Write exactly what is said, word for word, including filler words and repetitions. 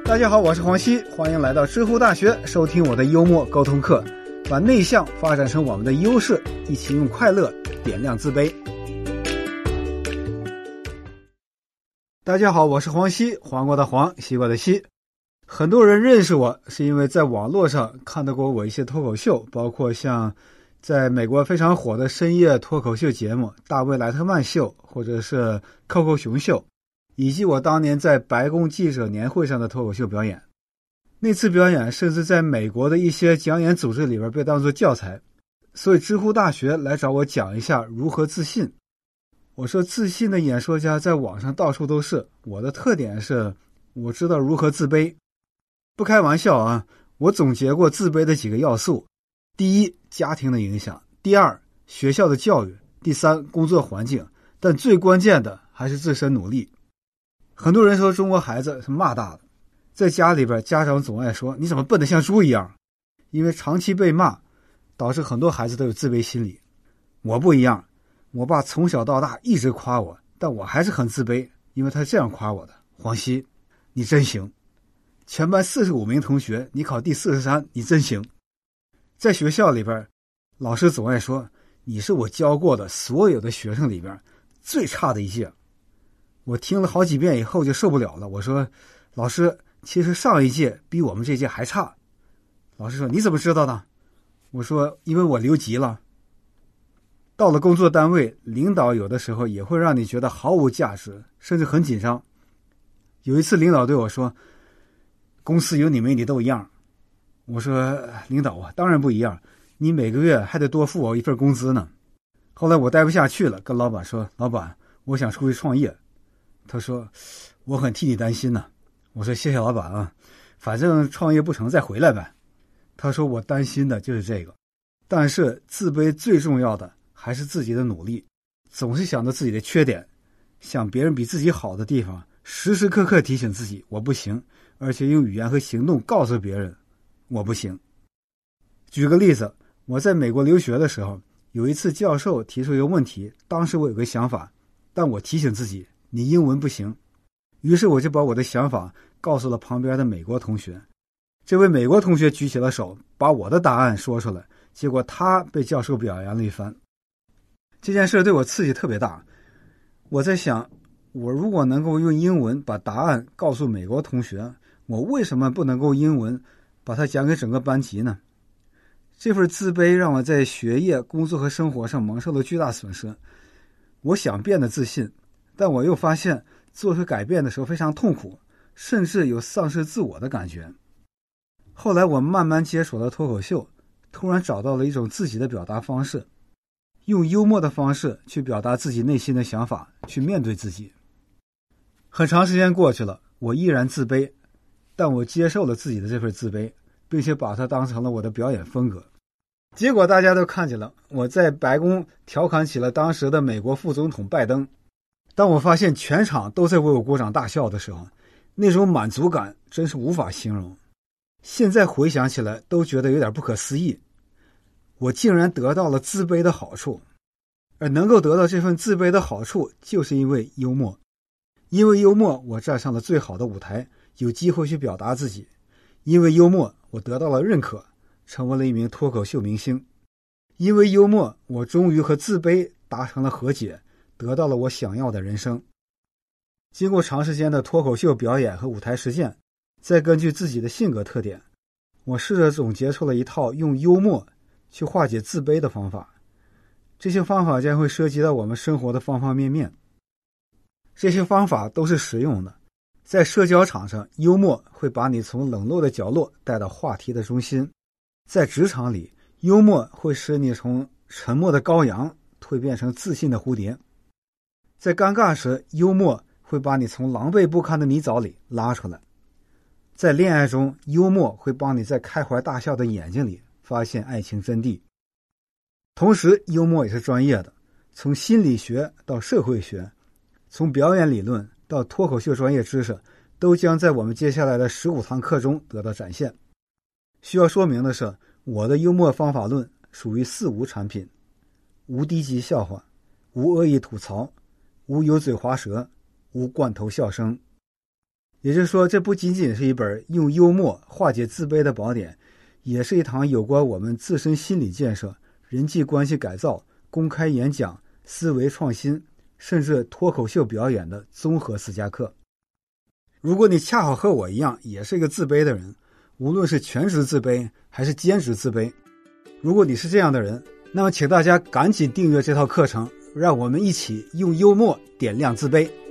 大家好，我是黄西，欢迎来到知乎大学，收听我的幽默沟通课，把内向发展成我们的优势，一起用快乐点亮自卑。大家好，我是黄西，黄瓜的黄，西瓜的西。很多人认识我是因为在网络上看到过我一些脱口秀，包括像在美国非常火的深夜脱口秀节目大卫莱特曼秀，或者是扣扣熊秀，以及我当年在白宫记者年会上的脱口秀表演。那次表演甚至在美国的一些讲演组织里边被当作教材，所以知乎大学来找我讲一下如何自信。我说自信的演说家在网上到处都是，我的特点是我知道如何自卑。不开玩笑啊，我总结过自卑的几个要素：第一，家庭的影响；第二，学校的教育；第三，工作环境；但最关键的还是自身努力。很多人说中国孩子是骂大的，在家里边家长总爱说你怎么笨得像猪一样，因为长期被骂导致很多孩子都有自卑心理。我不一样，我爸从小到大一直夸我，但我还是很自卑，因为他这样夸我的：黄西，你真行。全班四十五名同学，你考第四十三，你真行。在学校里边，老师总爱说你是我教过的所有的学生里边最差的一届。我听了好几遍以后就受不了了，我说老师，其实上一届比我们这届还差。老师说你怎么知道的？我说因为我留级了。到了工作单位，领导有的时候也会让你觉得毫无价值，甚至很紧张。有一次领导对我说，公司有你没你都一样。我说领导啊，当然不一样，你每个月还得多付我一份工资呢。后来我待不下去了，跟老板说，老板，我想出去创业。他说我很替你担心呢。我说谢谢老板啊，反正创业不成再回来呗。他说我担心的就是这个。但是自卑最重要的还是自己的努力，总是想着自己的缺点，想别人比自己好的地方，时时刻刻提醒自己我不行，而且用语言和行动告诉别人我不行。举个例子，我在美国留学的时候，有一次教授提出一个问题，当时我有个想法，但我提醒自己你英文不行，于是我就把我的想法告诉了旁边的美国同学。这位美国同学举起了手，把我的答案说出来，结果他被教授表扬了一番。这件事对我刺激特别大，我在想，我如果能够用英文把答案告诉美国同学，我为什么不能够英文把它讲给整个班级呢？这份自卑让我在学业、工作和生活上蒙受了巨大损失。我想变得自信，但我又发现做出改变的时候非常痛苦，甚至有丧失自我的感觉。后来我慢慢接触了脱口秀，突然找到了一种自己的表达方式，用幽默的方式去表达自己内心的想法，去面对自己。很长时间过去了，我依然自卑，但我接受了自己的这份自卑，并且把它当成了我的表演风格。结果大家都看见了，我在白宫调侃起了当时的美国副总统拜登。当我发现全场都在为我鼓掌大笑的时候，那种满足感真是无法形容。现在回想起来都觉得有点不可思议，我竟然得到了自卑的好处。而能够得到这份自卑的好处，就是因为幽默。因为幽默，我站上了最好的舞台，有机会去表达自己。因为幽默，我得到了认可，成为了一名脱口秀明星。因为幽默，我终于和自卑达成了和解，得到了我想要的人生。经过长时间的脱口秀表演和舞台实践，再根据自己的性格特点，我试着总结出了一套用幽默去化解自卑的方法。这些方法将会涉及到我们生活的方方面面。这些方法都是实用的。在社交场上，幽默会把你从冷落的角落带到话题的中心；在职场里，幽默会使你从沉默的羔羊蜕变成自信的蝴蝶；在尴尬时，幽默会把你从狼狈不堪的泥沼里拉出来；在恋爱中，幽默会帮你在开怀大笑的眼睛里发现爱情真谛。同时，幽默也是专业的，从心理学到社会学，从表演理论到脱口秀专业知识，都将在我们接下来的十五堂课中得到展现。需要说明的是，我的幽默方法论属于四无产品：无低级笑话，无恶意吐槽，无油嘴滑舌，无罐头笑声。 也就是说，这不仅仅是一本用幽默化解自卑的宝典，也是一堂有关我们自身心理建设、人际关系改造、公开演讲、思维创新，甚至脱口秀表演的综合私家课。如果你恰好和我一样也是一个自卑的人，无论是全职自卑还是兼职自卑，如果你是这样的人，那么请大家赶紧订阅这套课程，让我们一起用幽默点亮自卑。